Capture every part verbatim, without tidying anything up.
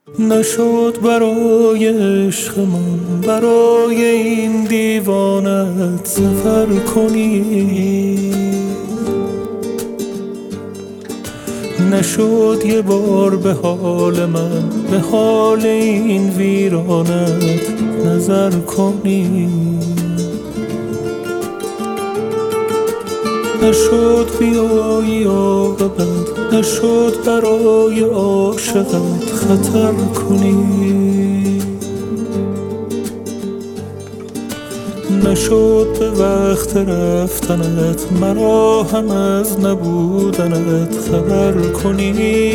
نشد برای عشقمون برای این دیوانت سفر کنی، نشد یه بار به حال من به حال این ویرانت نظر کنی، نشد بیایی عاقبت، نشد برای عاشقت خطر کنی، نشد به وقت رفتنت مرا هم از نبودنت خبر کنی.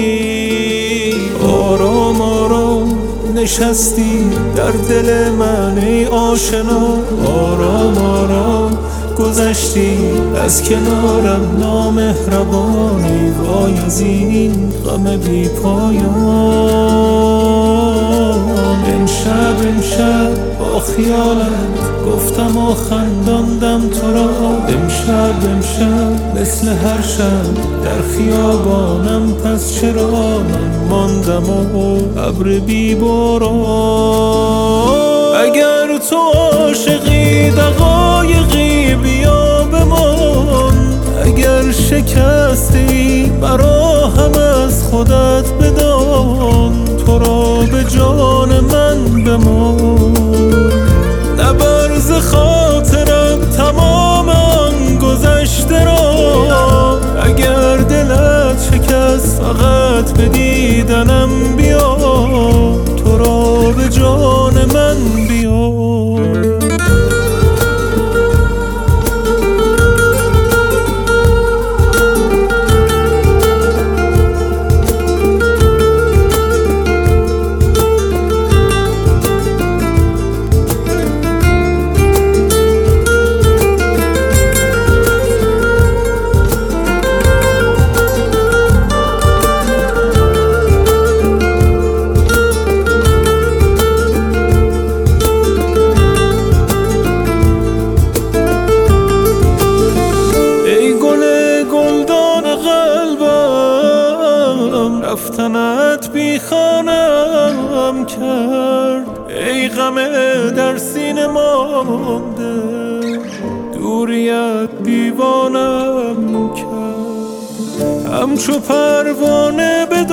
آرام آرام نشستی در دل من ای آشنا، آرام آرام گذشتی از کنارم نامهربانی، وای از این غم بی پایان. امشب امشب با خیالت گفتم و خنداندم تو را، امشب امشب مثل هر شب در خیابانم، پس چرا من ماندم و ابر بی باران. اگر تو عاشقی دقایقی بیا بمان، اگر شکستی مرا هم از خودت بدان، تو را به جان من بمان. نبر ز خاطرم تمام آن گذشته را، اگر دلت شکست فقط به دیدنم بیا، تو را به جان من بیا. رفتنت بی خانم کرد، ای غم در سینه مانده، دوریت دیوانم کرد. همچو پروانه به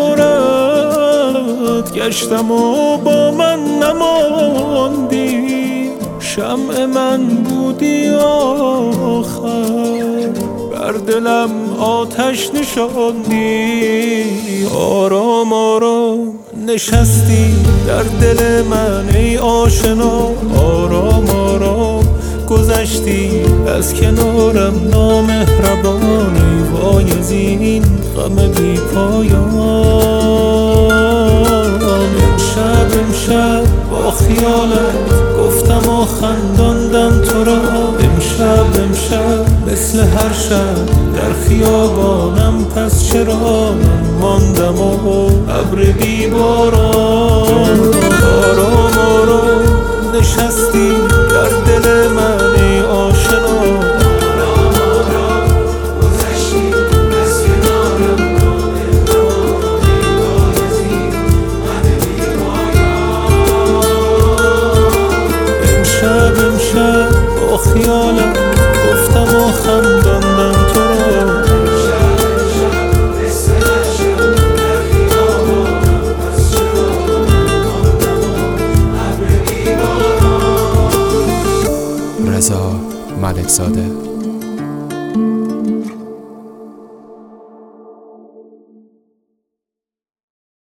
دورت گشتم و با من نماندی، شمع من بودی آخر، بر دلم آتش نشاندی. آرام آرام نشستی در دل من ای آشنا، آرام آرام گذشتی از کنارم نامهربانی، وای از این غم بی پایان. امشب امشب با خیالت گفتم و خنداندم تو را، امشب امشب مثل هر شب در خیابانم، پس چرا من ماندم و ابر بی باران. آرام آرام نشستی در دل من ای آشنا، آرام آرام گذشتی از کنارم نامهربانی، وای از این غم بی پایان. امشب امشب با خیالت گفتم و خنداندم تو را، امشب امشب مثل هر شب در خیابانم، پس چرا من ماندم و ابر بی باران. رضا ملکزاده.